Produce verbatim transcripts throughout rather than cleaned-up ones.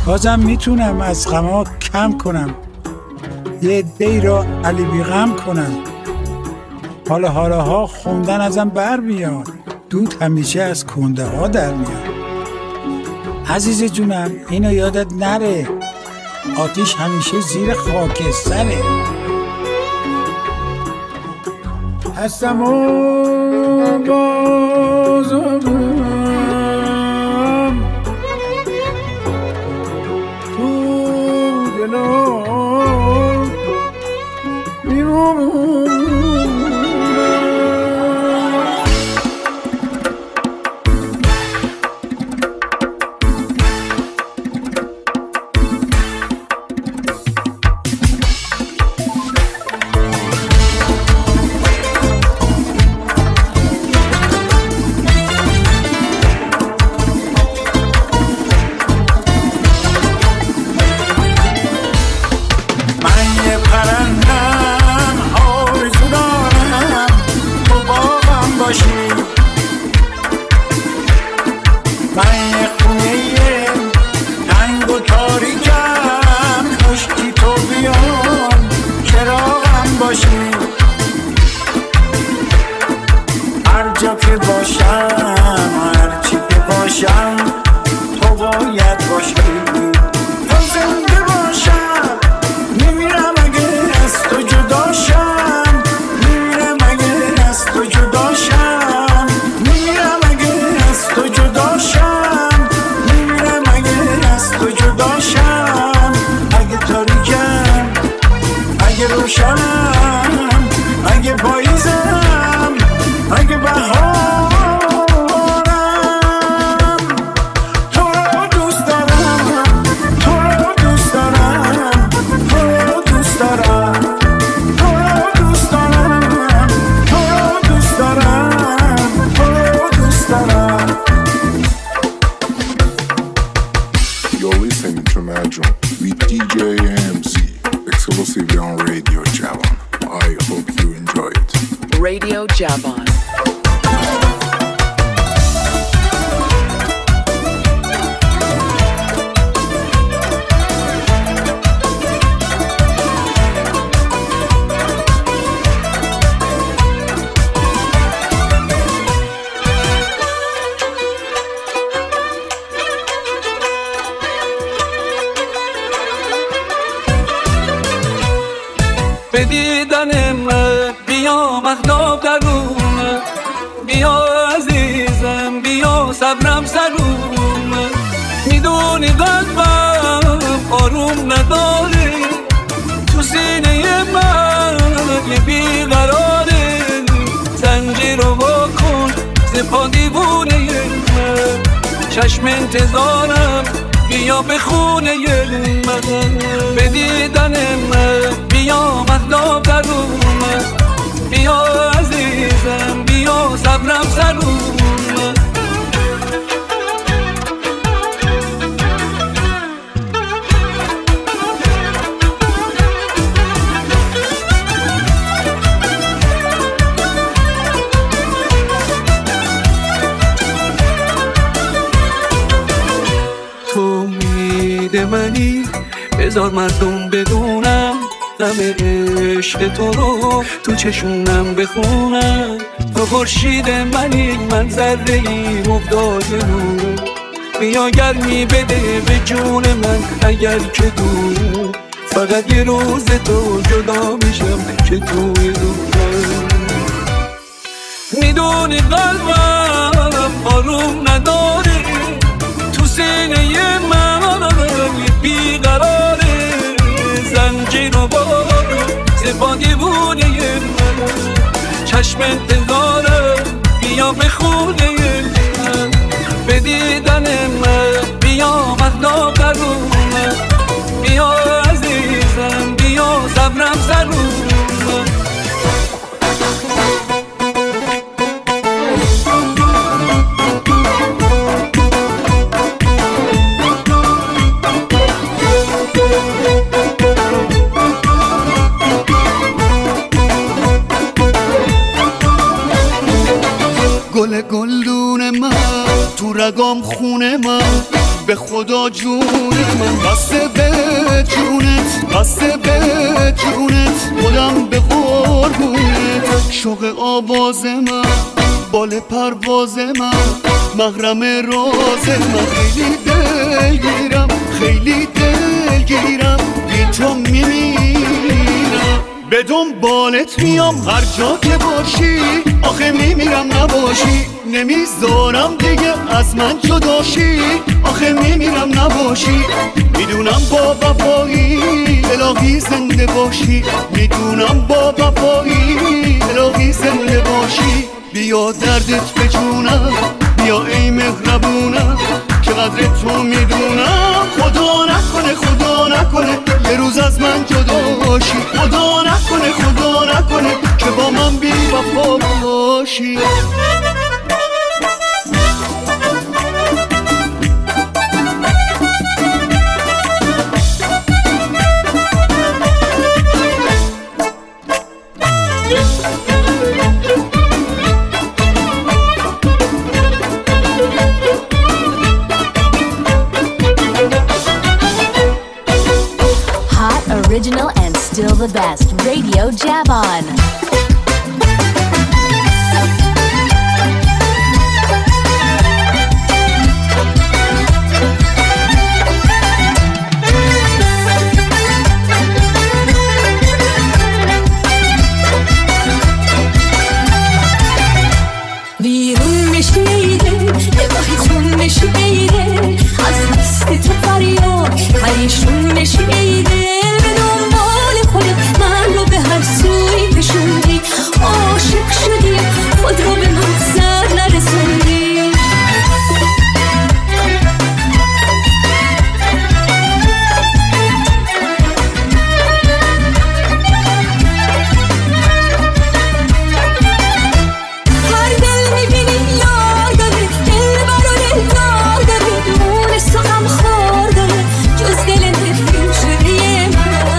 بازم میتونم از غما کم کنم، یه عده‌ای را علی بی غم کنم. حالا حالا ها خوندن ازم بر بیاد، دود همیشه از کنده ها در میاد. عزیز جونم اینو یادت نره، آتیش همیشه زیر خاکستره. هستم و بازم تو دلم میمونم. Radio Javan. به دیدنم بیا مخلاب درون، بیا عزیزم بیا صبرم سرون. میدونی قلبم آروم نداره، تو سینه من یه بیقراره. زنجیر رو واکن زپا دیوونه من، چشم انتظارم بیا به خونه من. به دیدنم بیا مخلاب درون، بیا عزیزم بیا صبرم سرون. تو امید منی، بذار مردم بدونم غم عشق تو رو تو چشونم بخونم. تو خورشید منی، من ذره ای افتاده نور. بیا گرمی بده به جون من اگر که دور. فقط یه روز تو جدا میشم که توی روزم. میدونی قلبم آروم نداره، تو سینه من بیقراره. زنجیر رو بارو زبا دیوونه من، چشم انتظارم بیا به خونه من. به دیدن من بیا مخلاب درون، بیا عزیزم بیا صبرم سرون. گل گلدون من تو رگام خونه من، به خدا جون من بسته به جونت، بسته به جونت، خودم به قربونت. شوق آواز من، بال پرواز من، محرم راز من. خیلی دلگیرم، خیلی دلگیرم، بی تو میمیرم. به دنبالت میام هر جا که باشی، آخه میمیرم نباشی. نمیذارم دیگه از من جداشی، آخه میمیرم نباشی. میدونم با وفایی الهی زنده باشی، میدونم با وفایی الهی زنده باشی. بیا دردت به جونم، بیا ای مهربونم، که قدر تو میدونم. خدا نکنه، خدا نکنه یه روز از من جدا باشی. خدا نکنه، خدا نکنه که با من بی وفا باشی. Original and still the best. Radio Javon. بیرون میشیده یه وقتی خون میشیده، از دست تو فریاد پریشون میشیده. من رو به هر سوی کشوندی، عاشق شدی خود رو به مقصد نرسوندی. هر دل میبینی یار داره، دل بر و دل دار داره، مونس و غم خار داره، جز دل نفرین شده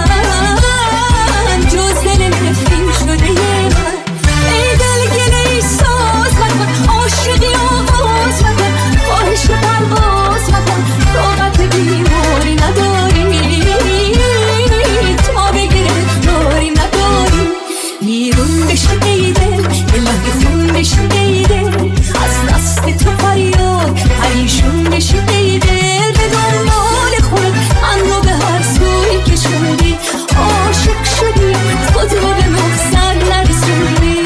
من، جز دل نفرین شده من. ای دل گله ای ساز مکن، عاشقی آغاز مکن، خواهش پرواز مکن، طاقت بیماری نداری، تا به گرفتاری نداری. بیرون بشی ای دل، الهی خون بشی ای دل، از دست تو فریاد پریشون بشی ای دل. به دنبال خود من رو به هر سوی کشوندی، عاشق شدی خود رو به مقصد نرسوندی.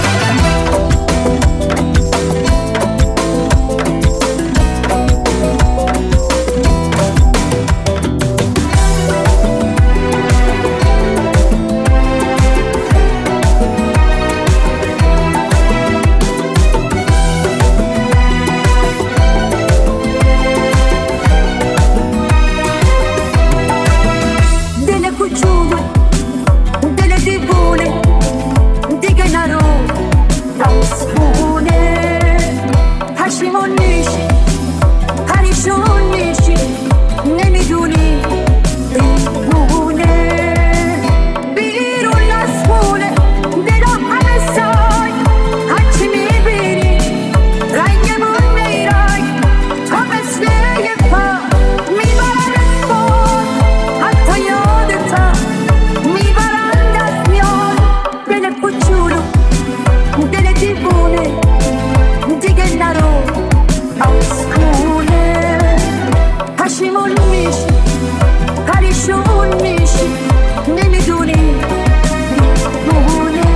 دل کوچولو، دل دیوونه، دیگه نرو راست خونه. پشیمون میشی، پریشون میشی، نمیدونی دیوونه. بیرون از خونه دلم همه سای، هرچی میبینی رنگمون میرای. تا مثل یه پا میبرم باد، حتی یادتم میبرم دست میاد. دل کوچولو، دل دیوونه، دیگه نرو از خونه. پشیمون میشی، پریشون میشی، نمیدونی دیوونه.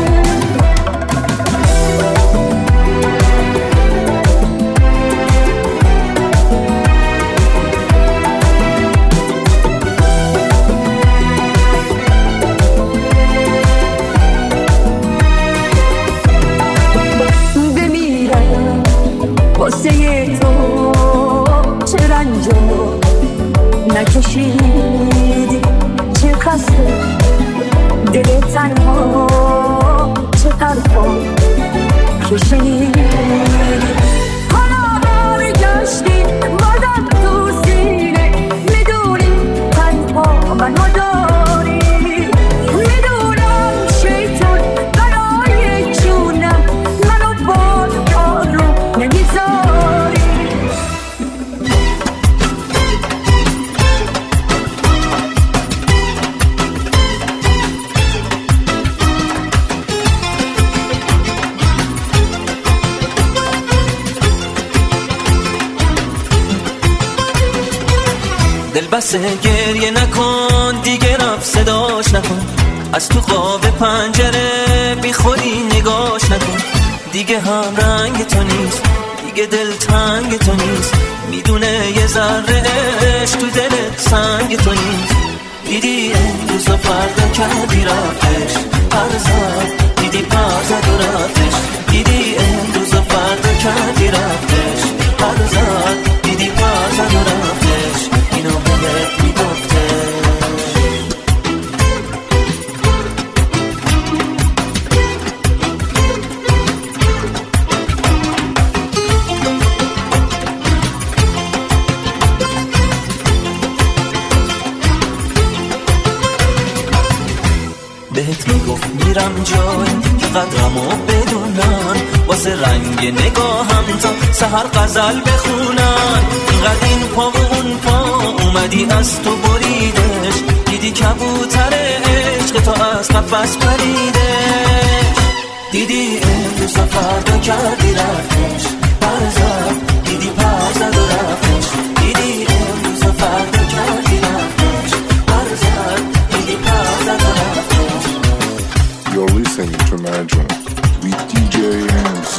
بمیرم واسه تو، چه رنجو نکشیدی، چه خسته دل تنها، چه حرفا که شنیدی. حالا برگشتی بازم تو سینه، میدونی تنها منو داری. میدونم شیطان برای جونم منو با کار رو نمیذاری. دل بسه گریه نکن دیگه رفت صداش نکن از تو قاب پنجره بی خودی نگاش نکن دیگه هم رنگ تو نیست دیگه دل تنگ تو نیست میدونه یه ذره عشق تو دلت سنگ تو نیست دیدی امروز و فردا کردی رفتش پرزاد دیدی پرزاد و رفتش دیدی امروز و فردا کردی رفتش پرزاد دیدی پرزاد و رفتش اینو بهت میگفته بهت میگفت میرم جای که قدرمو بدونن واسه رنگ نگاهم تا سحر غزل بخونن اینقدر این پا و اون پا اومدی از تو بریدش دیدی کبوتر عشق تا از قفس پریدش دیدی امروز و فردا کردی رفتش برزد دیدی پرزد و رفتش دیدی امروز و فردا کردی رفتش برزد دیدی پرزد و رفتش. You're listening to Imagine with دی جی Hands.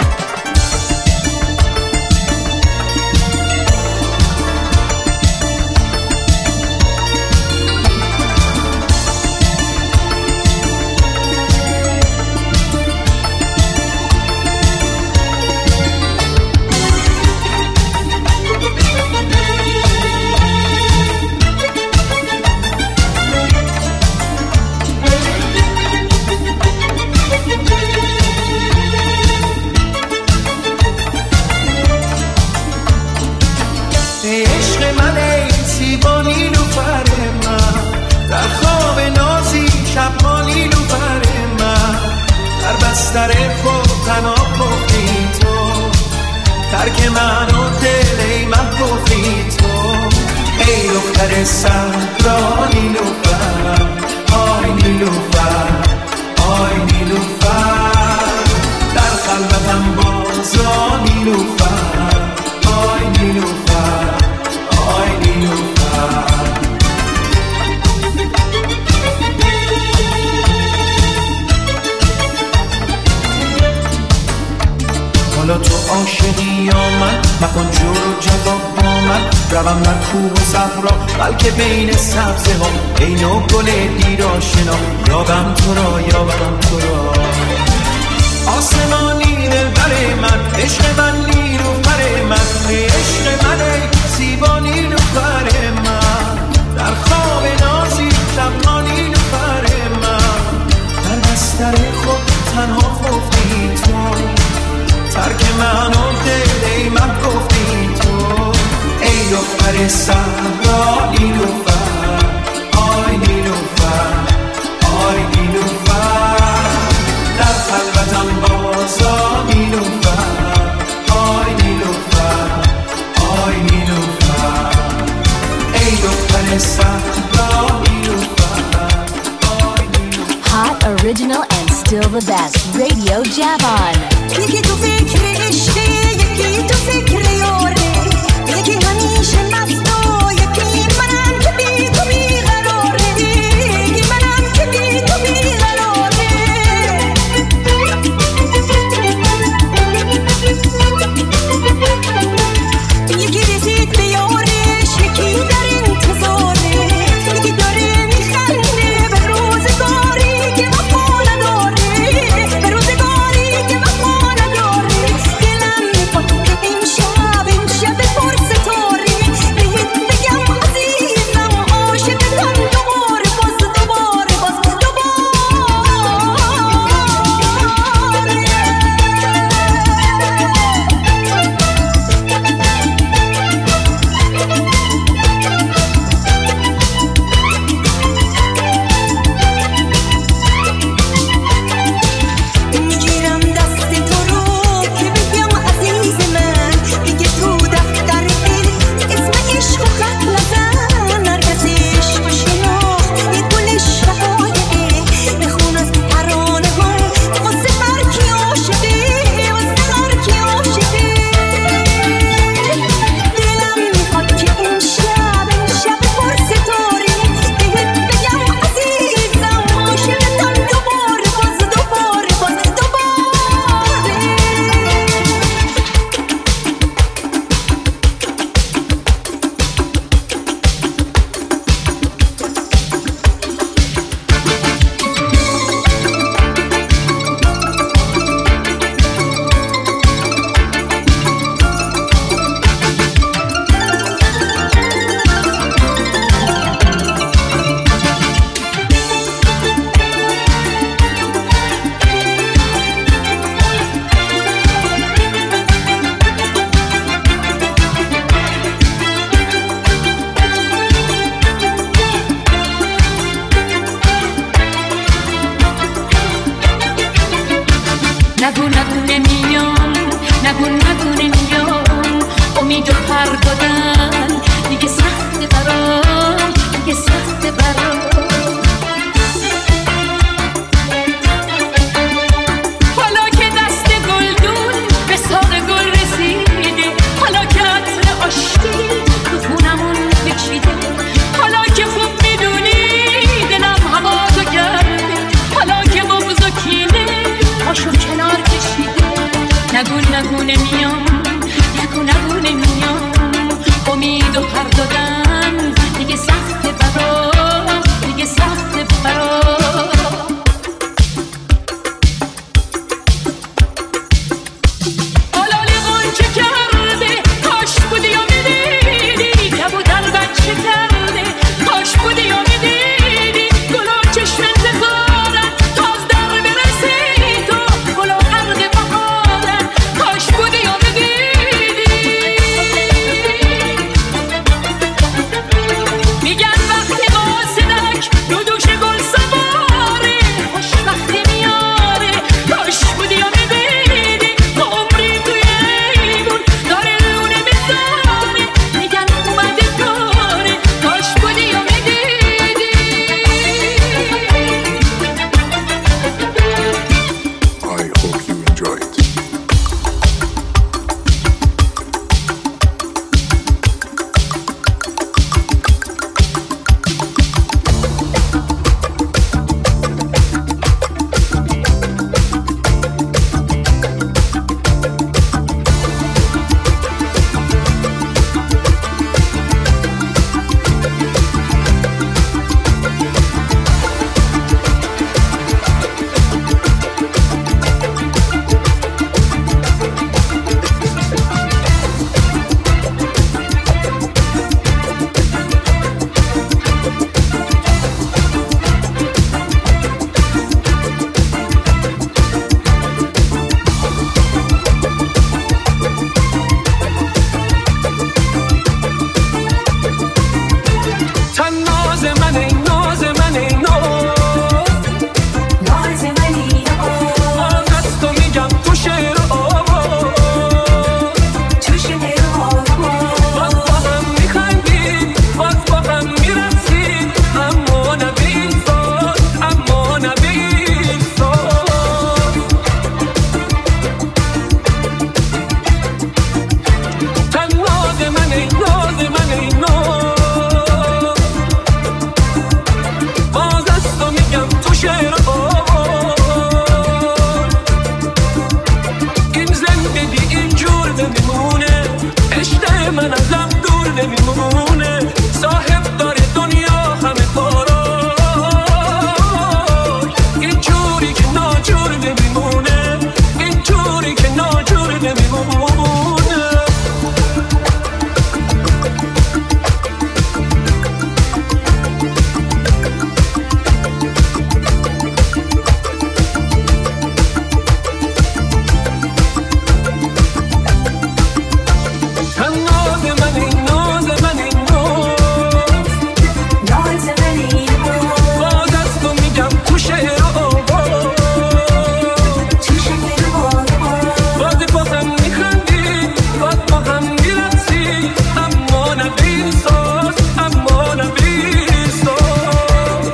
بستر خود تنها گفتی تو ترک من و دل ای من گفتی تو ای دختر صحرا نیلوفر آی نیلوفر آی نیلوفر در خلوتم بازا نیلوفر آی نیلوفر آی نیلوفر حالا تو عاشقی یا من مکن جور و جواب با من روم در کوه و صحرا بلکه بین سبزه ها ای نو گل دیر آشنا یابم تو را یابم تو را آسمانی دلبر من عشق من نیلوفر من عشق من ای زیبا نیلوفر من در خواب نازی شبها نیلوفر من در بستر خود تنها خفتی تو ترک من و دل ای من گفتی تو ای دختر صحرا نیلوفر آی نیلوفر آی نیلوفر در خلوتم بازا نیلوفر آی نیلوفر آی نیلوفر ای دختر صحرا نیلوفر آی نیلوفر. Hot, original and still the best. Radio Javon. یکی تو فکر عشقی یکی تو فکر یاره یکی همیشه مست و یکی منم که بی تو بیقراره یکی منم که بی تو بیقراره یکی رسید به یارش یکی در انتظاره یکی داره میخنده به روزگاری که وفا نداره به روزگاری که وفا نداره دلم میخواد که امشب دادن دیگه سخت برام، دیگه سخت برام. حالا که دست گلدون به ساق گل رسیده، حالا که عطر آشتی تو خونمون پیچیده، حالا که خوب میدونی دلم هوا تو کرده، حالا که بغض و کینه پاشو کنار کشیده. نگو نگو نمیام، نگو نگو نمیام، امید و پر دادن دیگه سخت برام، دیگه سخت برام. آلالی غنچه کرده کاش بودی و میدیدی، کبوتر بچه کرده کاش بودی و میدیدی، گلو چشم انتظارن تاز در برسی تو، گلو عرق بهارن کاش بودی و میدیدی. میگن وقتی قاصدک رو دوش گل سواره، خوش وقتی میاره کاش بودی و میدیدی، عمری توی ایمون داره لونه میذاره، میگن اومده کاره کاش بودی و میدیدی. I hope you enjoy it. تن ناز من ای ناز من ای ناز، ناز منی آن از تو میگم تو شعر و آواز، تو شعر و آواز. باز با هم میخندیم باز با هم میرسیم، اما نه به این ساز، اما نه به این ساز. تن ناز من ای ناز من ای ناز، باز از تو میگم تو شعر و آواز، این زندگی اینجور نمیمونه، عشق من ازم دور نمیمونه، صاحب داره دنیا همه کارا، اینجوری که ناجور نمیمونه، اینجوری که ناجور نمیمونه. تن ناز من ای ناز من ای ناز، ناز منی باز از تو میگم تو شعر و آواز، تو شعر و آواز. باز با هم میخندیم باز با هم میرقصیم، اما نه به این ساز، اما نه به این ساز.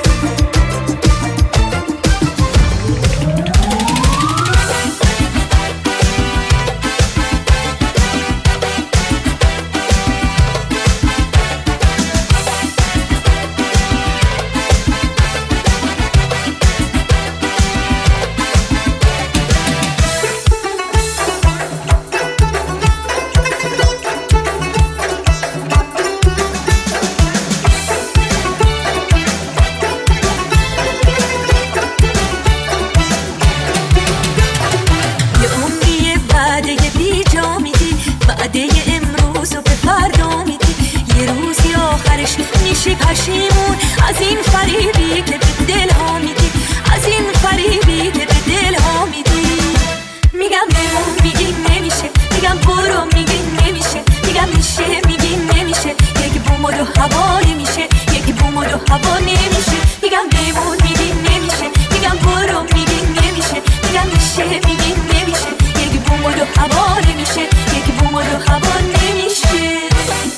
یه عمری وعده بی جا میدی، وعده امروز رو به فردا میدی، یه روزی آخرش میشی پشیمون از این فریبی که به دل ها میدی، از این فریبی که به دل ها میدی. میگم بمون میگی نمیشه، میگم برو میگی نمیشه، میگم میشه میگی نمیشه، یک بوم و دو هوا نمیشه، یک بوم و دو هوا نمیشه. میگم بمون میگی نمیشه، میگم برو میگی نمیشه، میگم میشه میگی نمیشه، یک بوم و دو هوا نمیشه، یک بوم و دو هوا نمیشه.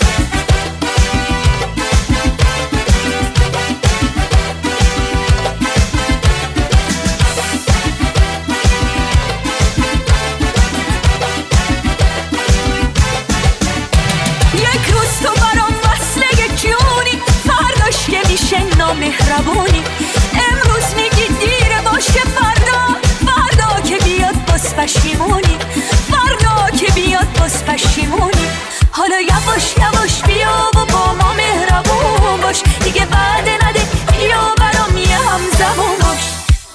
مهربونی. امروز میگی دیره باشه، فردا فردا که بیاد باز پشیمونی، فردا که بیاد باز پشیمونی. حالا یواش یواش بیا و با ما مهربون باش، دیگه وعده نده، بیا برام یه همزبون باش.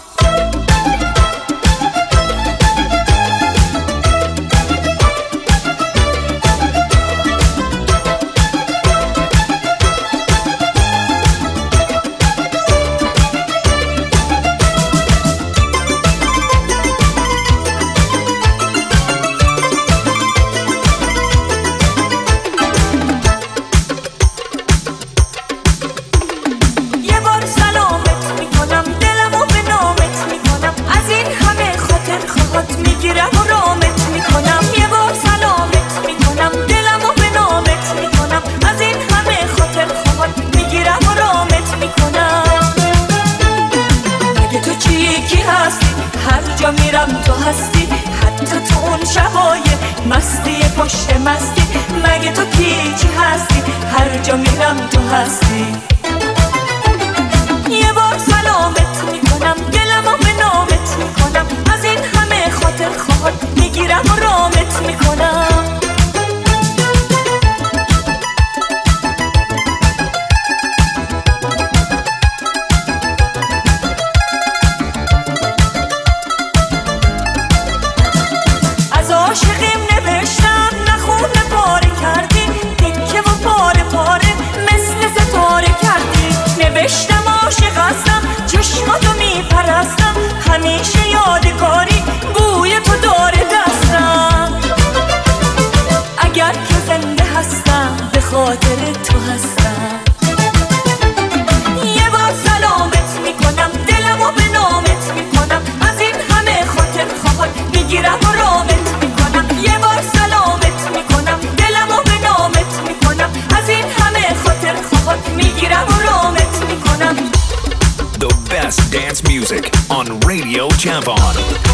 میرم تو هستی، حتی تو اون شبای مستی پشت مستی. مگه تو کی چی هستی؟ هر جا میرم تو هستی. یه بار سلامت میکنم، دلمو به نامت میکنم، از این همه خاطر خواهد میگیرم و رامت میکنم. عاشقیم نوشتم نخونه پاره کردی، تکه و پاره پاره مثل ستاره کردی. نوشتم عاشق هستم، چشماتو میپرستم، همیشه یادگاری بوی تو داره دستم. اگر که زنده هستم به خاطر تو هستم. یه بار سلامت میکنم، دلمو به نامت میکنم، از این همه خاطر خواهد میگیرم و رامت. یه بار سلامت میکنم، دلمو به نامت میکنم، از این همه خاطر خواهد میگیرم و رامت میکنم. The best dance music on Radio Javon.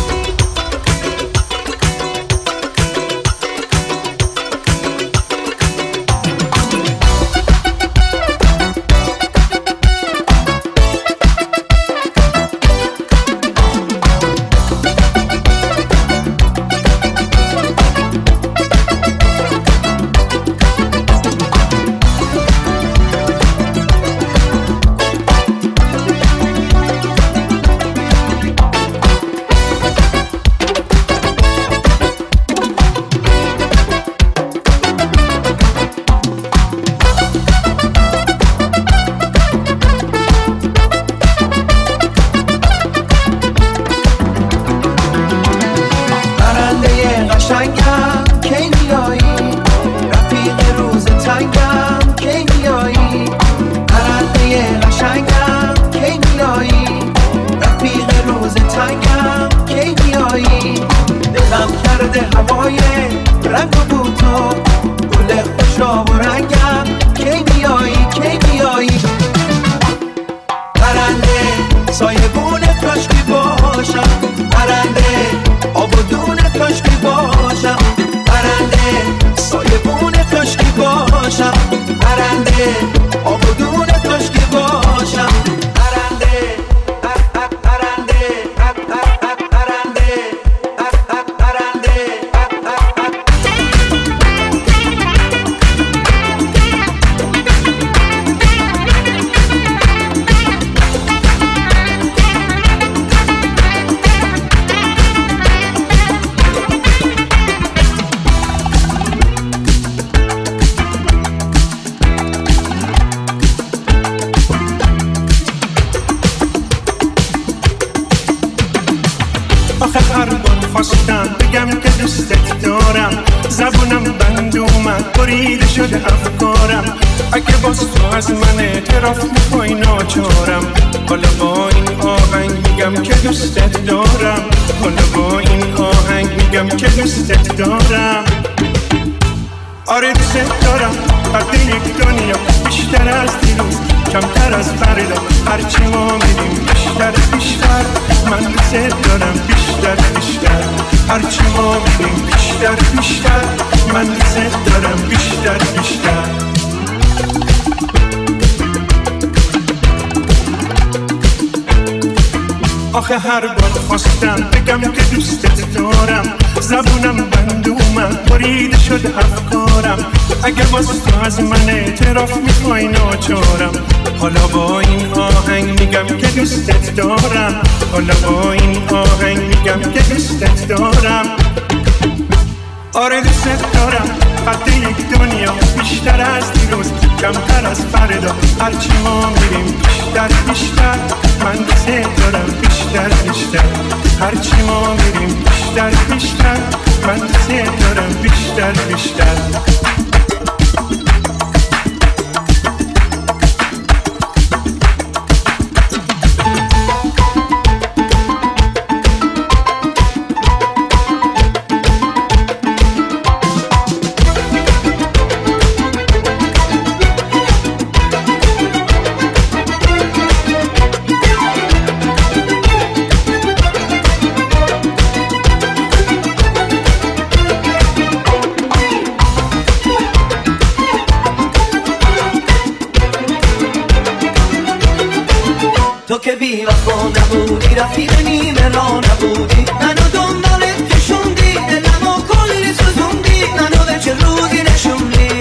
آره دوست دارم وقتی یک دنیا بیشتر از دیروز، کمتر از فردا، هرچی ما میریم بیشتر بیشتر. من دوست دارم بیشتر بیشتر، هرچی ما میریم بیشتر بیشتر. من دوست دارم بیشتر بیشتر. آخه هر بار خواستم بگم که دوستت دارم زبونم بند اومد بریده شد افکارم اگه باز تو از من اعتراف میخوای ناچارم حالا با این آهنگ میگم که دوستت دارم حالا با این آهنگ میگم که دوستت دارم آره دوستت دارم قد یک دنیا بیشتر از دیروز کمتر از فردا هرچی ما میریم بیشتر بیشتر من دوستت دارم بیشتر بیشتر هرچی ما میریم بیشتر بیشتر من دوستت دارم بیشتر بیشتر تو که بی وفا نبودی رفیق نیمه را نبودی منو دنبالت کشوندی دلمو کلی سوزوندی منو به چه روزی نشوندی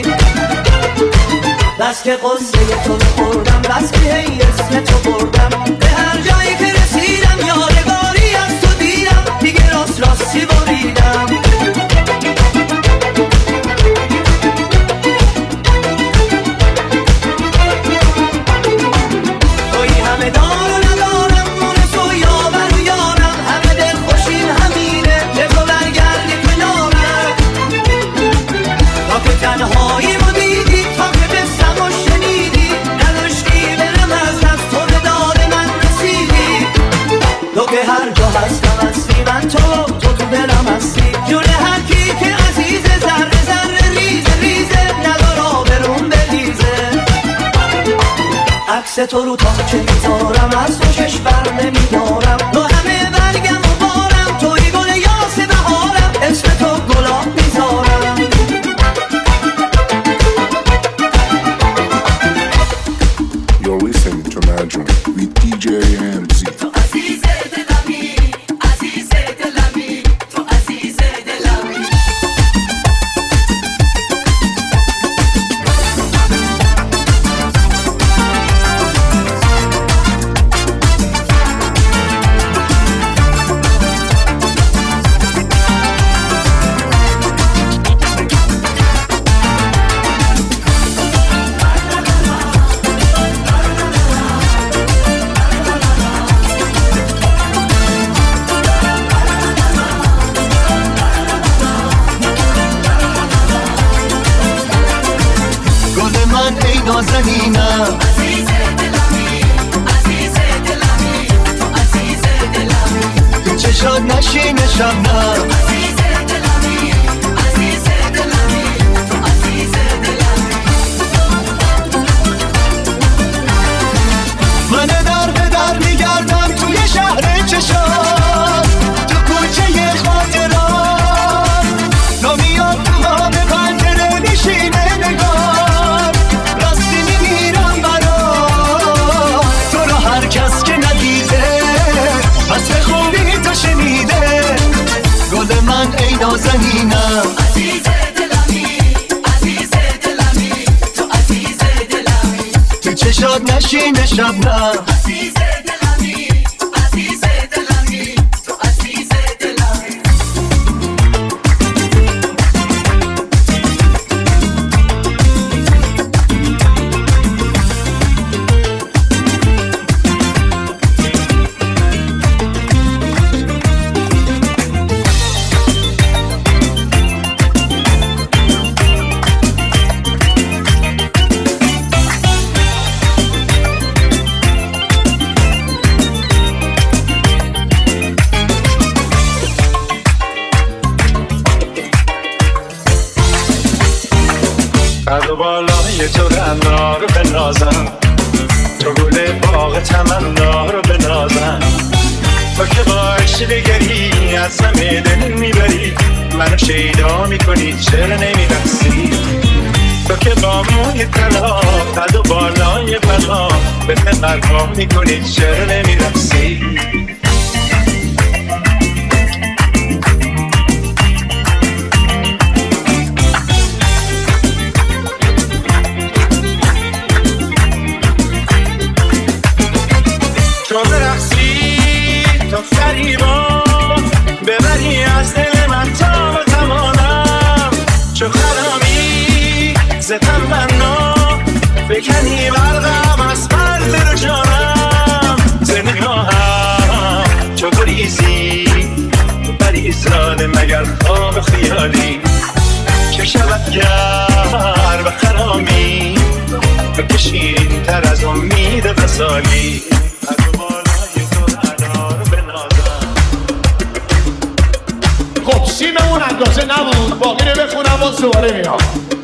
بس که قصه تو بخوردم بس که هی اسم تو بردم به هر جایی که رسیدم یادگاری از تو دیدم دیگه راست راستی بریدم توی همه دار و ندارم مون تو یاور و یارم همه دل خوشیم همینه که تو برگردی کنارم تا که تنهایی مو دیدی تا که بستم و شنیدی نداشتی برم از دست تو به داد من رسیدی تو که هر جا هستم هستی من تو تو تو دلم هستی جون هر کی که عزیزه ذره ذره ریزه ریزه ندار آبروم بریزه عکس تو رو تا چه میذارم از تو چشم بر نمیدارم تو همه برگم و بارم توی گل یاس بهارم اسم تو گلاب میذارم You're listening to Imagine with دی جی Hamzy. تو عزیز دلمی عزیز دلمی تو عزیز دلمی گل من ای نازنینم عزیز دلمی عزیز دلمی تو عزیز دلمی تو چشات نشین شبنم عزیز دلمی عزیز دلمی تو عزیز دلمی من در به در میگردم توی شهر چشات تو کوچه خاطرات تو میاد تو ما به پنجره میشینه نگار راستی میمیرم برات تو رو هر کس که ندیده بس به خوبی تو شنیده گل من ای نازنینم عزیز دلمی عزیز دلمی تو عزیز دلمی تو چشات نشین شبنم عزیز دلمی عزیز دلمی تو عزیز دلمی قد و بالای تو رعنا رو بنازم تو گل باغ تمنا رو بنازم تو که با عشق دگری از همه دل میبری منو شیدا میکنی چرا نمیرسی تو که با موی طلا قد و بالای بلا به من برپا میکنی چرا نمیرسی فریبا ببری از دل من تا و توانم چو خرامی ز تمنا بکنی برقم از پرده رو جانم ز نگاهم چو گریزی بریز راده مگر خواب خیالی که شود گر و خرامی بکشین تر از امید وصالی خب سیممون اندازه نبود باقی رو بخونم و دوباره میام.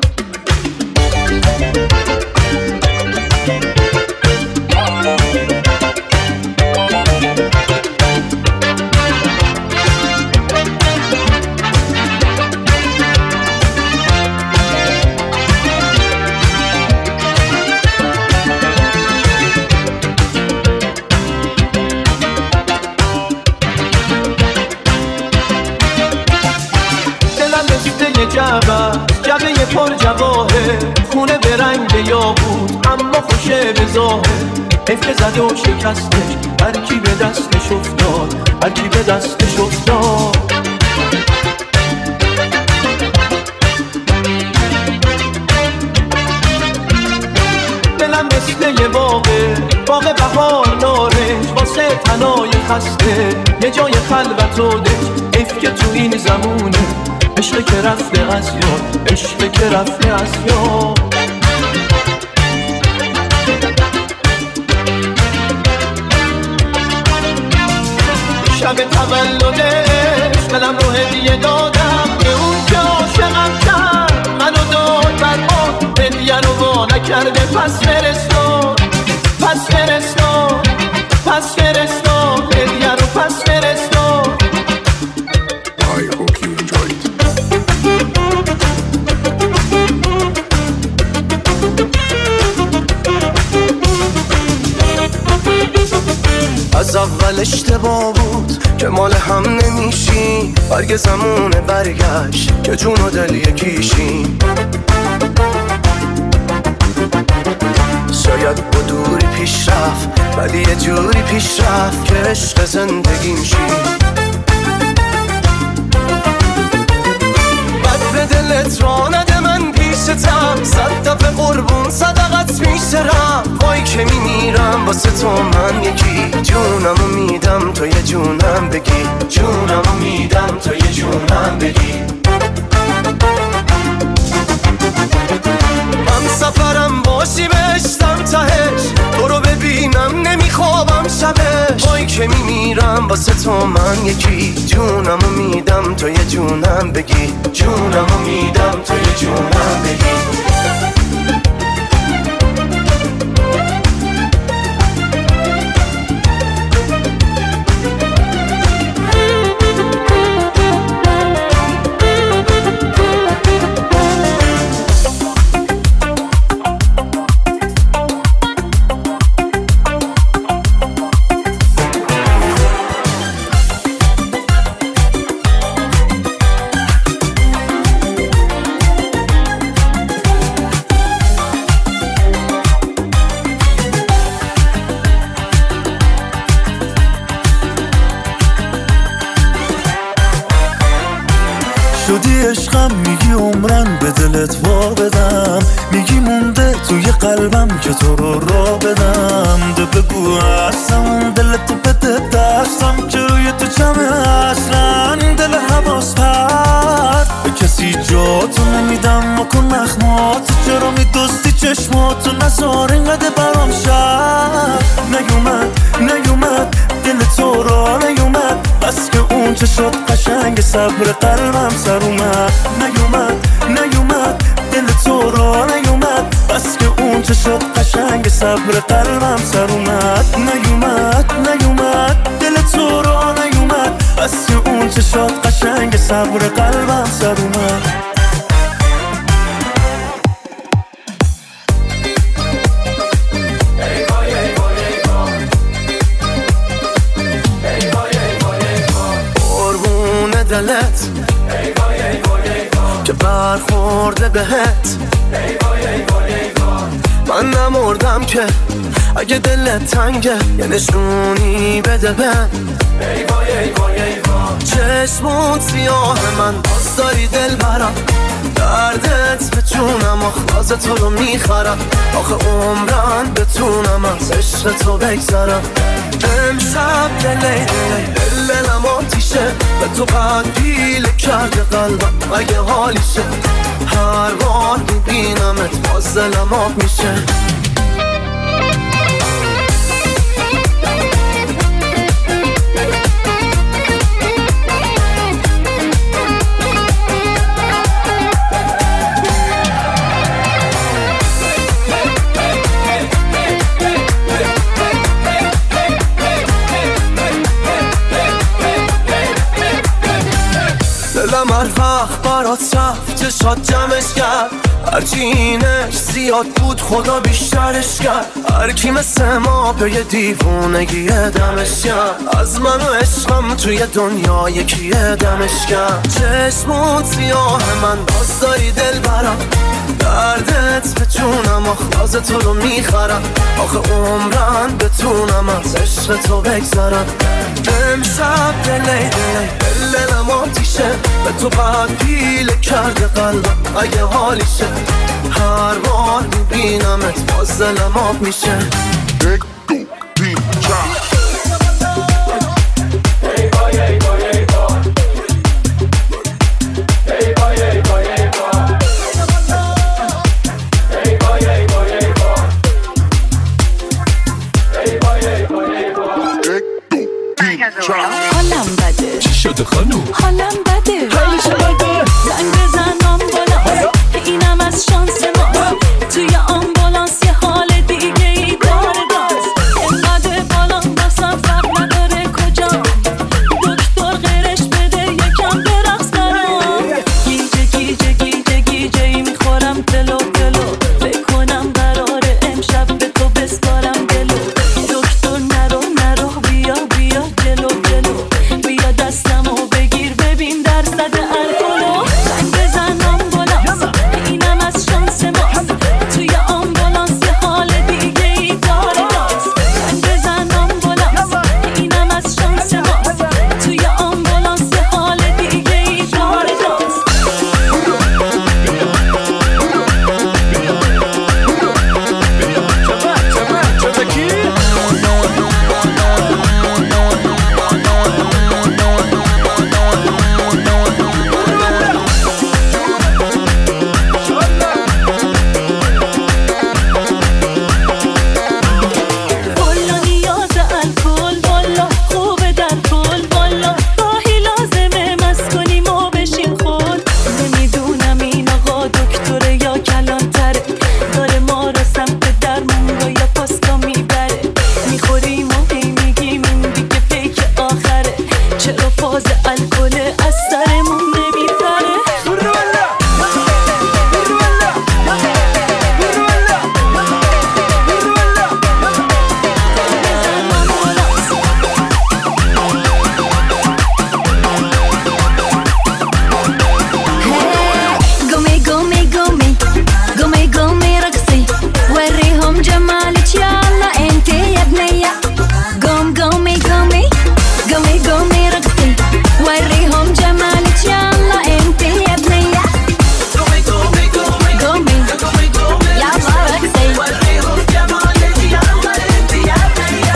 جبه پر جواهه خونه به رنگ یاقوت اما خوشه به ظاهر حیف که زده و شکستش هر کی به دستش افتاد هر کی به دستش افتاد دلم مثل یه باغه باغ بهار نارنج واسه تنای خسته یه جای خلوت و دنج حیف که تو این زمونه عشق که رفته از یاد عشق که رفته از یاد شب تولدش دلم رو هدیه دادم به اون که عاشقم کرد منو داد بر ما هدیه رو وا نکرده پس فرستاد پس فرستاد پس فرستاد هدیه رو پس فرستاد. I hope you enjoyed. از اول اشتباه بود که مال هم نمیشیم برگ زمونه برگشت که جون و دل یکیشیم شاید با دوری پیش رفت ولی یه جوری پیش رفت که عشق زندگیم شیم بد به دلت را نده من پیشتم صد دفعه قربون صدقت میشترم وای که میمیرم واسه تو من یکی جونمو میدم تو یه جونم بگی جونمو میدم تو یه جونم بگی هم سفرم باشی بهشتم تهش تو رو ببینم نمیخوابم شبش وای که میمیرم واسه تو من یکی جونمو میدم تو یه جونم بگی جونمو میدم تو یه جونم بگی شدی عشقم میگی عمرن به دلت وا بدم میگی مونده توی قلبم که تو رو را بدم ده بگو اصلا دلتو بده دستم که روی تو چمه اصلا دل حواس پرد به کسی جاتو نمیدم مکن نخماتو چرا میدوستی چشماتو نزار اینقدر برام شد نیومد نیومد دل تو را نیومد بس که اون چشات قشنگ صبر قلبم سر اومد نیومد نیومد دل تو را نیومد بس که اون چشات قشنگ صبر قلبم سر اومد نیومد نیومد دل تو را نیومد بس که اون چشات قشنگ صبر قلبم سر اومد دلت که برخورده بهت من نمردم که اگه دلت تنگه یه نشونی بده به ای وای ای وای ای وای چشمون سیاه من باز داری دل برم دردت به جونم اخلاص تو رو میخرم آخه عمرن بتونم از عشق تو بگذرم امشب دلی دلی دل دلم آتیشه به تو قد پیله کرده قلبم اگه حالیشه هر بار میبینمت باز دلم آب میشه دلم هر وقت برات رفت چشات جمعش کرد هرچی اینش زیاد بود خدا بیشترش کرد هر کی مثل ما به دیوونگی دمش کرد از من و عشقم توی دنیا یکی دمش کرد چشمون سیاه من باز داری دل برم دردت به جونم اخلاص تو رو میخرم آخه عمرن بتونم از عشق تو بگذرم امشب دلی دلی دل دلم آتیشه به تو قد پیله کرده قلبم اگه حالیشه هر بار میبینمت باز دلم آب میشه حالم بده چی شده خانوم؟ حالم بده حالش بده زنگ بزن آمبولانس اینم از شانس ما توی آمبولانس یه حال دیگه ای داره باز اینقدر بالان باسم فرق نداره کجا دکتر غیرش بده یکم برقص برام گیجه گیجه گیجه گیجه ای میخورم تلو تلو فکر کنم قراره امشب به تو بسپارم دلو دکتر نرو نرو بیا بیا جلو جلو بیا دستمو بگیر ببین درصد الکلو زنگ بزن آمبولانس اینم از شانس ماست توی آمبولانس یه حال دیگه ای داره باز زنگ بزن آمبولانس اینم از شانس ماست توی آمبولانس یه حال دیگه ای داره باز والا نیاز الکل والا خوبه در کل والا گاهی لازمه مست کنیم و بشیم خود نمیدونم این آقا دکتره یا کلانتره داره ما رو سمت درمون رو یا پاستا میبره میخوریم و هی میگیم این دیگه پیک آخره چرا فاز الکل از سرمون نمیپره قومي قومي قومي قومي قومي رقصي وريهم جمالك يلا انت يا بنية قوم قومي قومي قومي قومي رقصي وريهم جمالك يلا انت يا بنية قومي قومي قومي قومي يلا رقصي وريهم جمالك يلا انت يا بنية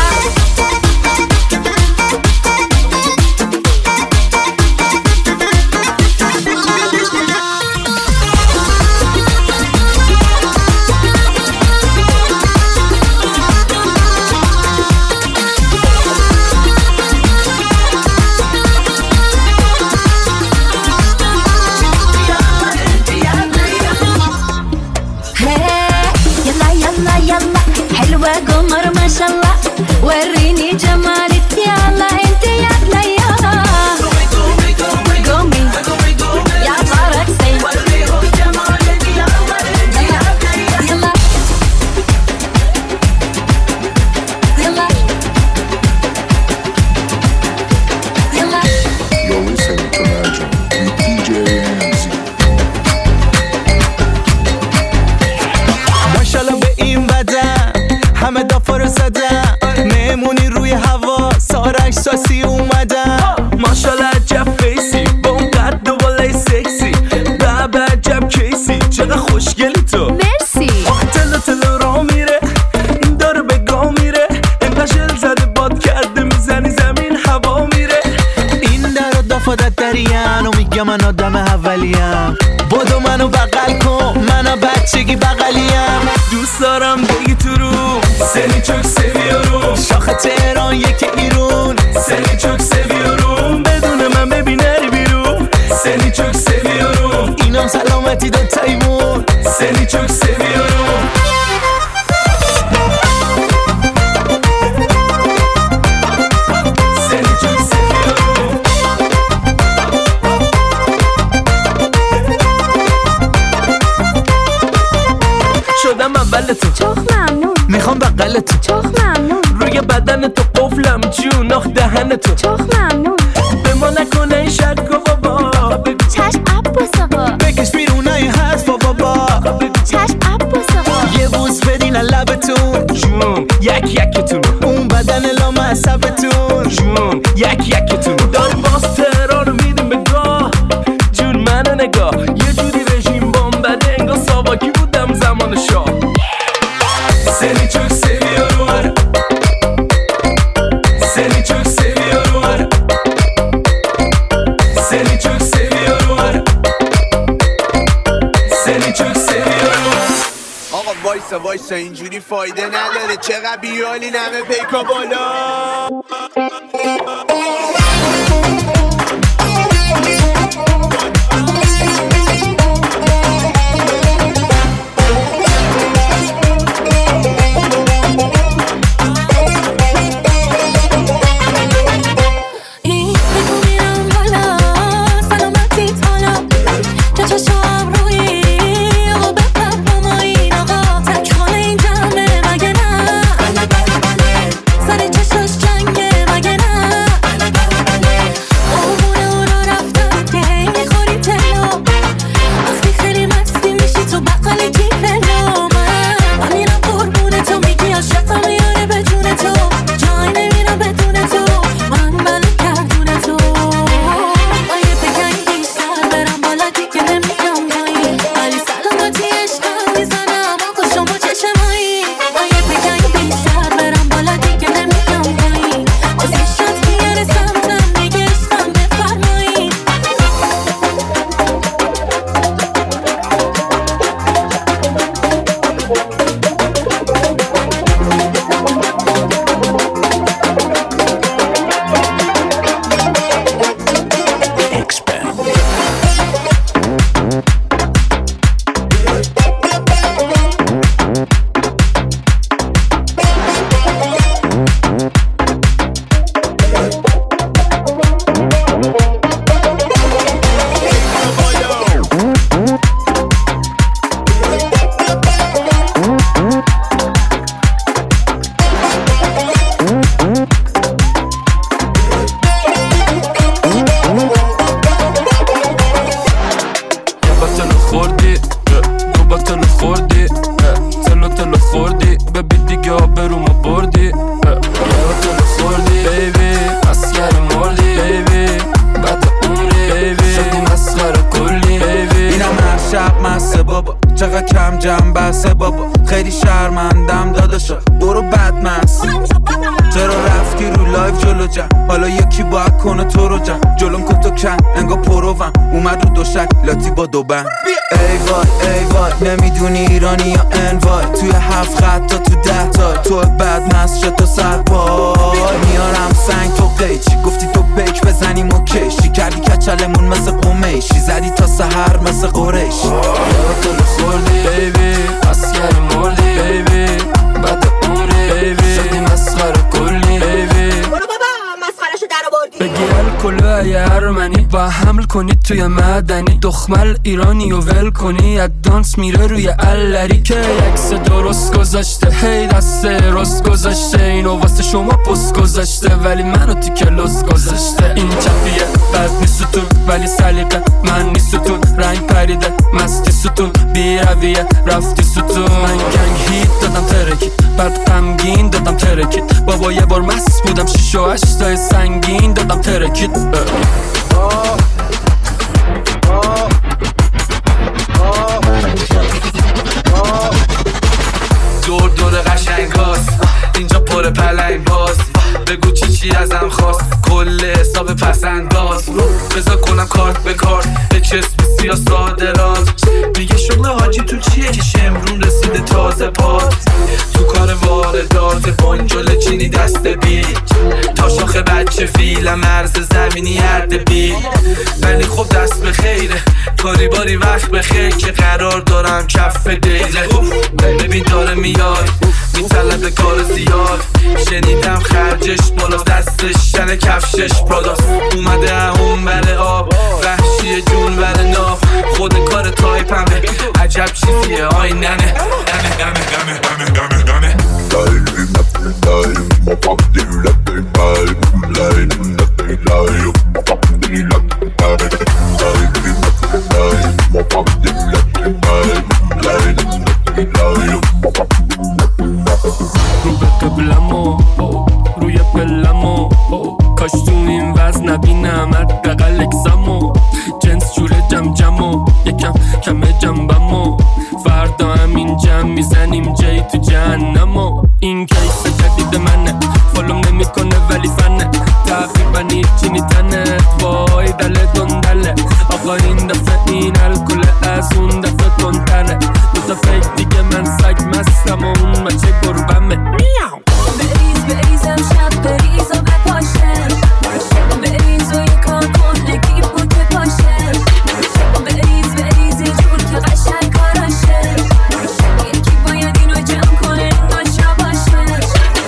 يلا يلا يلا حلوة قمر ما شاء الله وريني جمالك يلا انت يا بنية قومي قومي قومي قومي يلا رقصي وريهم جمالك يلا انت يا بنية يلا يلا يلا You're listening to Magic with دی جی Amzi. ماشالله به این بدن همه دافا رو زدن مهمونی روی هوا سارک ساسی بچگی بغلیم دوست دارم بگی تو رو Seni çok seviyorum شاخ تهران یک ایرون Seni çok seviyorum بدون من ببینه بیرون Seni çok seviyorum اینم سلامتی داد تیمون Seni çok seviyorum Seni çok seviyorum شدم اول تو چخ ممنون میخوام بغل تو چخ ممنون روی بدن تو قفلم جون آخ دهن تو چخ ممنون به ما نکنه این شک و بابا بگو چشم عباس آقا بکش بیرون این حرفا بابا چشم عباس آقا یه بوس بدین لبتون جون یک یکتون اون بدن لامصبتون جون یک یکتون داریم باز تهران رو میدیم به گاه جون منو نگاه یه جوری رژیم بام بده انگار ساواکی بودم زمان شاه Seni çok seviyorum Seni çok seviyorum Seni çok seviyorum Seni çok seviyorum آقا وایسا وایسا اینجوری فایده نداره چقدر بیالی نمه پیکا بالا ای وای ای وای نمیدونی ایرانی یا انوای توی هفت خط تا تو ده تا تو بد مست شد تو سرپای میارم سنگ تو قیچی گفتی تو بیک بزنیم و کشی کردی کچلمون مثل قمیشی زدی تا سحر مثل قریشی تو خوردی بیبی اسیر مردی بیبی بعد عمری بیبی شدی مسخره کلی بیبی برو بابا مسخرشو در آوردی بگی الکلو یه ارمنی و حمل کنی توی مدنی دخمل ایرانی و ول کنی از دانس میره روی الری که یکس درست گذاشته هی دست راست گذاشته اینو واسه شما پست گذاشته ولی منو تو کلاس گذاشته این چپیه بد نیست ستون ولی سلیقه من نیست ستون رنگ پریده مستی ستون بی رویه رفتی ستون من گنگ هیت دادم ترکید بعد غمگین دادم ترکید بابا یه بار مست بودم شیش و هشتای سنگین دادم ترکید دور دور قشنگ هاست اینجا پر پلنگ باز بگو چی چی ازم خواست کل حساب پسنداز بذار کنم کارت به کارت اچ اس بی سی یا صادرات میگه شغل حاجی تو چیه که شمرون رسیده تازه پاد تو کار واردات بنجل چینی دست بیل تا شاخه بچه فیلم مرز زمینی عرد بیل ولی خب دست به خیره کاری باری وقت به خیر که قرار دارم کف دیله ببین داره میاد میطلب کار زیاد شنیدم خرجش بالاست دستش شن کفشش پراداست اومده اون بره آب وحشی جون بره ناب خود کار تایپمه عجب چیزیه آیننه دمه دمه دمه دمه دمه دمه رو به قبلمو روی پلمو کاش تو این وزن نبینم حداقل اکسمو جنس جوره جم جمو یکم کمه جنبمو فردا همین جم میزنیم جای تو جهنمو این کیس جدید منه فالوم نمی کنه ولی فنه تقریبا هیچی نیتنه وای دله دندله آقا این دفعه این الکل از اون دفعه تندتره دو تا فیک دیگه من سگ مستم و اون مچه گربمه میاو بریز بریزم شب بریز و بپاشه بریز و یکا کن نگی بود بپاشه بریز بریز یه جور که قشنگ کاراشه یکی باید اینو جمع کنه ناشا باشه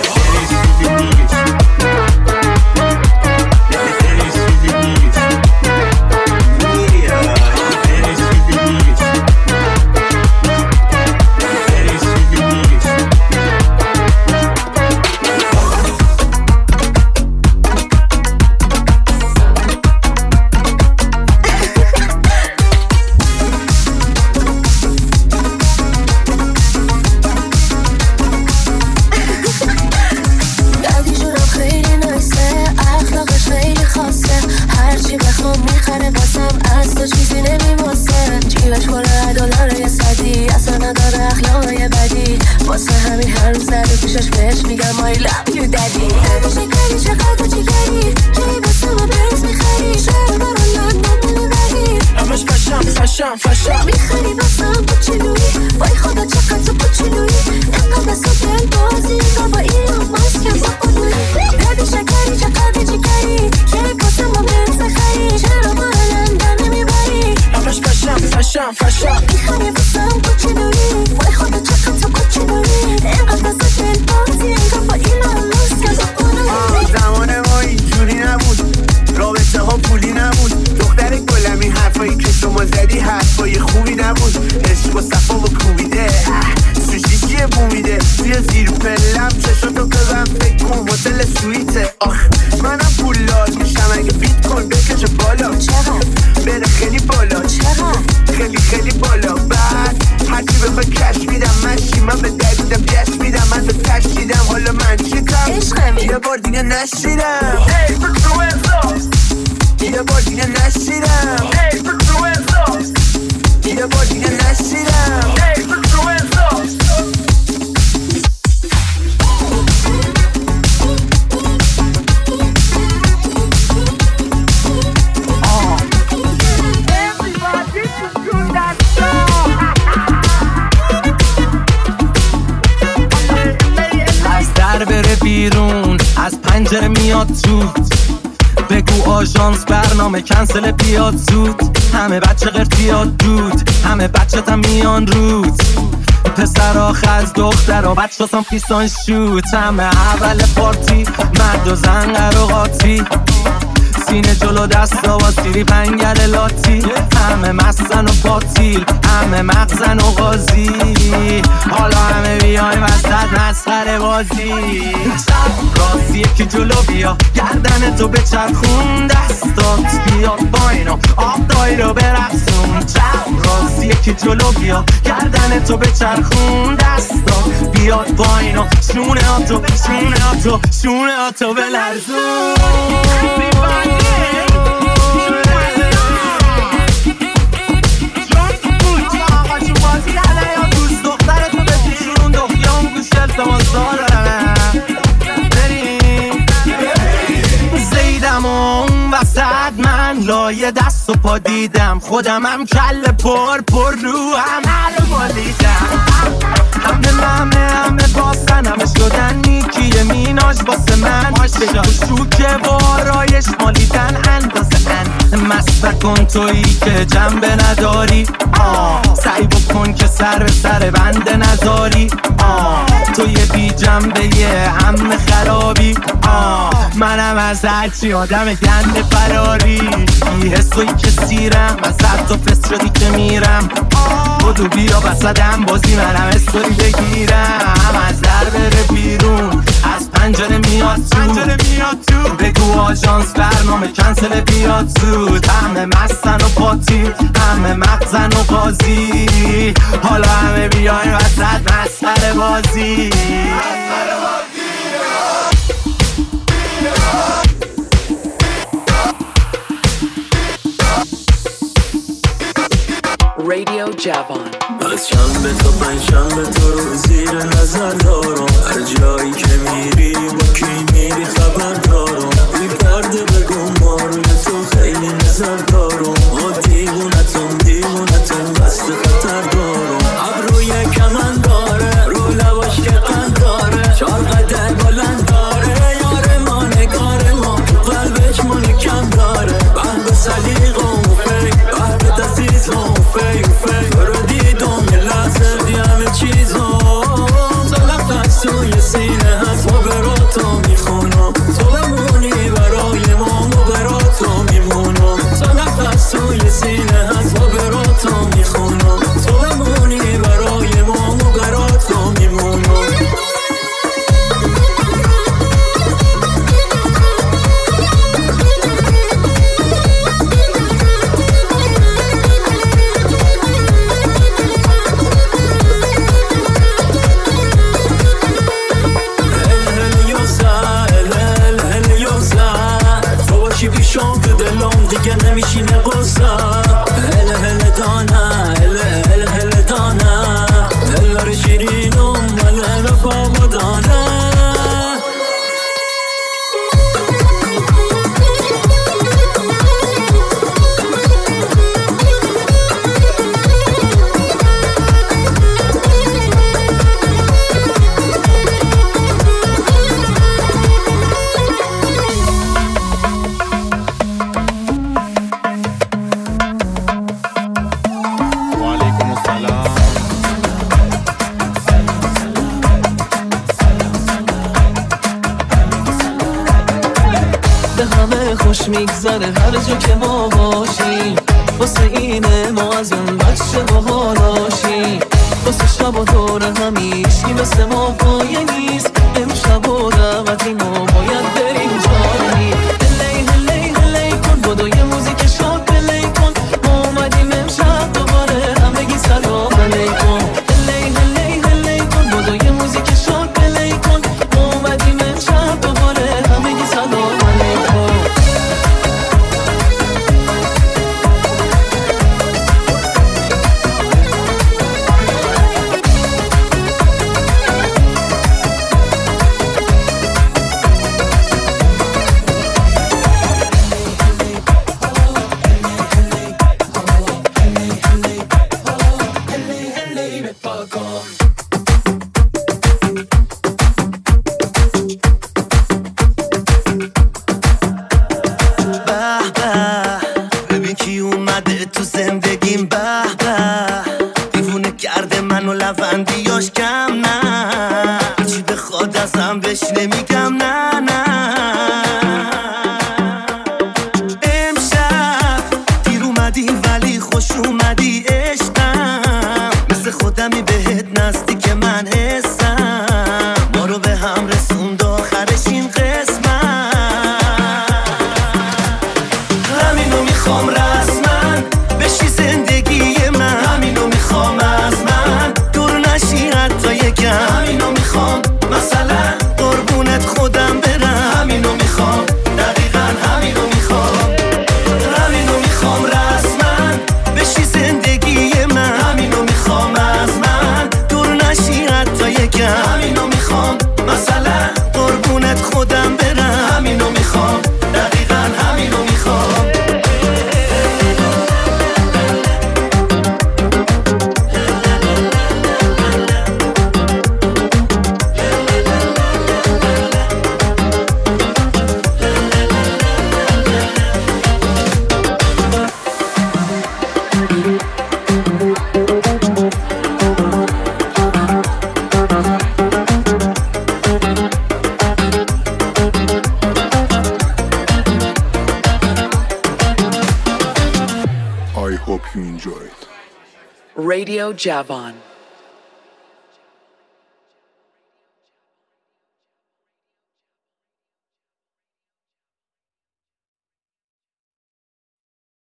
آژانس برنامه کنسل بیاد زود همه بچه قرتیاد دود همه بچه تا میان رود پسر آخ از دختر و بچه هم پیسان شوت همه اول پارتی مرد و زن قراغاتی سینه جلو دست و سیری پنگل لاتی همه مستن و پاتیل همه مغزن و غازی حالا همه بیای وسط مسخره بازی راستی یکی جلو بیا گردن تو بچرخون دستات بیا باینو آب دایی رو برقصون راستی یکی جلو بیا گردن تو بچرخون دستات بیاد باینو شونه آتو شونه آتو شونه آتو بلرزون ها دیدم خودم هم کل پر پر رو هم حلو بالیدم همه همه همه باستن همه شدن نیکیه میناش واسه من بگو شوکه و آرایش مالیدن اندازه ان مست کن تویی که جنبه نداری آه سعی بکن که سر به سر بنده نذاری آه توی بی جنبه یه همه خرابی آه منم از هرچی آدم گنده فراری بی حسوی که سیرم از حد و فست شدی که میرم بدو بیا بسدم بازی منم استوری بگیرم از در بره بیرون از پنجره میاد تو پنجره میاد تو بگو آژانس برنامه کنسل بیاد زود همه مستن و پاتی همه مغزن و قاضی حالا همه بیاین وسط مسخره بازی Radio Javon. از شنبه تا پنج شنبه تو رو زیر نظر دارم هر جایی که میری با کی میری خبر دارم بی پرده بگو ما روی تو خیلی نظر دارم ما دیوونتم دیوونتم بست خطر دارم ابروی کمن داره رو لباش که قند داره چار قدر بلند داره یار ما نگار ما تو قلبش ما نکم داره بند سلیق و فکر بند دستیز و فکر تو رو دیدم یه لحظه دی همه چیزم تا نفس توی سینه هست ما براتو میخونم تو بمونی برای ما ما براتو میمونم تا نفس توی سینه هست ما براتو میخونم تو بمونی برای ما ما براتو میمونم بیشم تو دلم دیگه نمیشینه قصه هله هله دانه هله هله هله دانه دلار شیرینم مله وفا و دانه خوش میگذره هر جا که ما باشیم واسه اینه ما از اون بچه باحالاشیم واسه شب و دور همیشگی مثل ما پایه نیست امشب و دعوتی ما باید بریم جایی هلی هلی هلی کن بدو یه موزیک شاد پلی کن ما اومدیم امشب دوباره همگی سلام علیکم هلی هلی هلی کن بدو یه موزیک شاد پلی کن ما اومدیم امشب دوباره همگی سلام علیکم you enjoyed. Radio Javon.